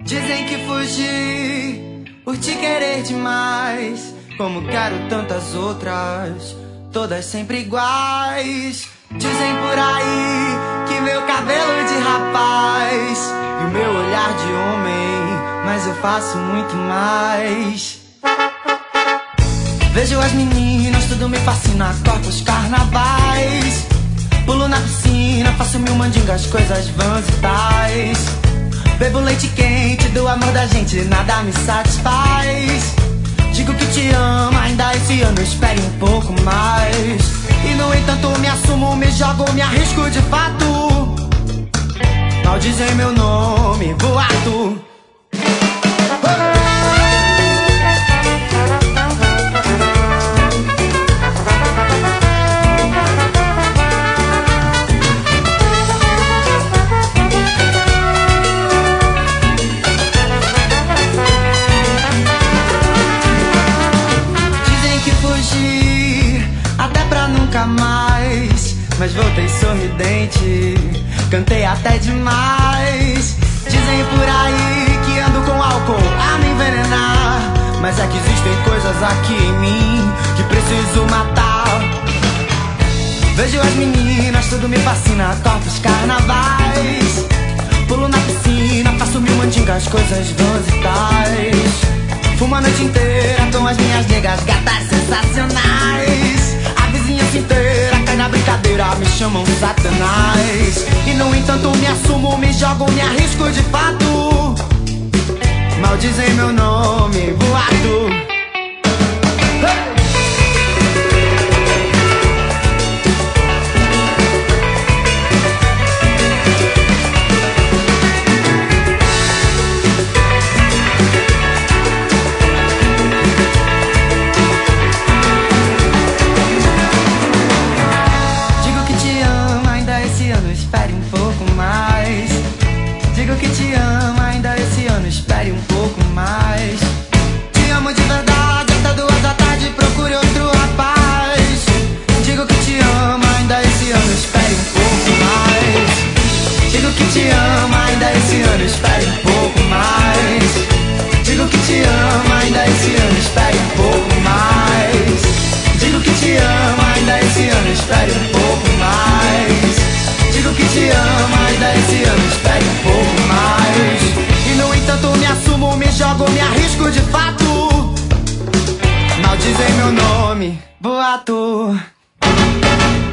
Dizem que fugi por te querer demais, como quero tantas outras, todas sempre iguais. Dizem por aí que meu cabelo de rapaz e o meu olhar de homem, mas eu faço muito mais. Vejo as meninas, tudo me fascina, corto os carnavais, pulo na piscina, faço mil mandingas, coisas vãs e tais. Bebo leite quente do amor da gente, nada me satisfaz. Digo que te amo, ainda esse ano espere um pouco mais. E no entanto me assumo, me jogo, me arrisco de fato. Mal dizem meu nome, boato. Nunca mais, mas voltei sorridente, cantei até demais. Dizem por aí que ando com álcool a me envenenar, mas é que existem coisas aqui em mim que preciso matar. Vejo as meninas, tudo me fascina, corto os carnavais, pulo na piscina, faço mil mandingas, coisas vãs e tais. Fumo a noite inteira com as minhas negas, gatas sensacionais. Inteira cai na brincadeira, me chamam Satanás. E no entanto me assumo, me jogo, me arrisco de fato. Mal dizem meu nome, boato. Espere um pouco mais. Digo que te amo, ainda esse ano espere um pouco mais. Te amo de verdade, até 2 da tarde procure outro rapaz. Digo que te amo, ainda esse ano espere um pouco mais. Digo que te amo, ainda esse ano espere um pouco mais. Digo que te amo, ainda esse ano espere um pouco mais. Digo que te amo, ainda esse ano espere um pouco mais. Digo que te amo, ainda esse ano espere um pouco mais. E no entanto me assumo, me jogo, me arrisco de fato. Mal dizem meu nome, boato.